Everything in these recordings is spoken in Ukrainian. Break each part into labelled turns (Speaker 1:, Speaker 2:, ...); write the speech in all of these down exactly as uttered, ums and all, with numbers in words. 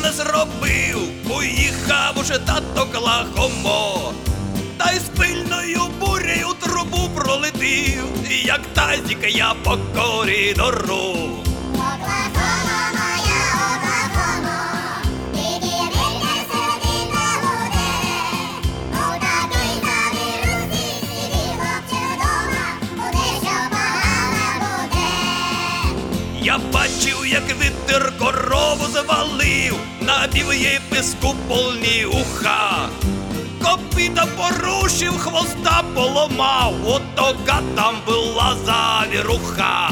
Speaker 1: не зробив, поїхав уже тато Клахомо, та й з пильною бурею трубу пролетів, як тазик я по коридору. Я бачив, як вітер корову завалив, набив їй піску повні уха. Копита порушив, хвоста поломав, отока там була завіруха.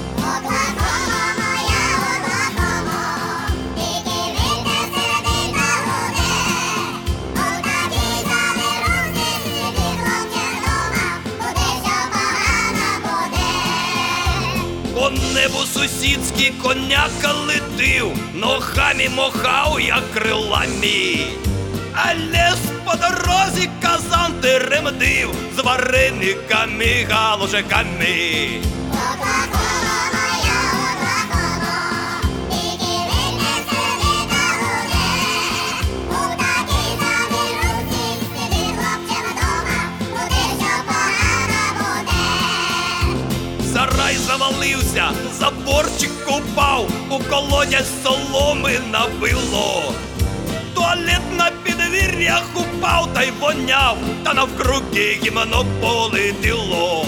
Speaker 1: По небу сусідський коняка летив, ногами махав, як крилами. А лес по дорозі казан теремдив з варениками, галушками. Сарай завалився, заборчик упав, у колодязь соломи набило. Туалет на підвір'ях упав та й воняв, та навкруги гімно полетіло.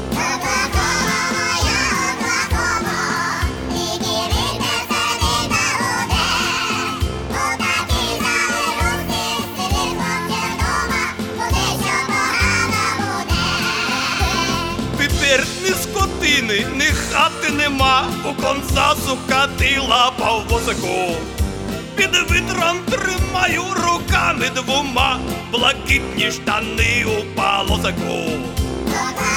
Speaker 1: Тепер ні скотини, ні хати нема, у Консасу катила по возику. Під вітром тримаю руками двома блакитні штани у полоску.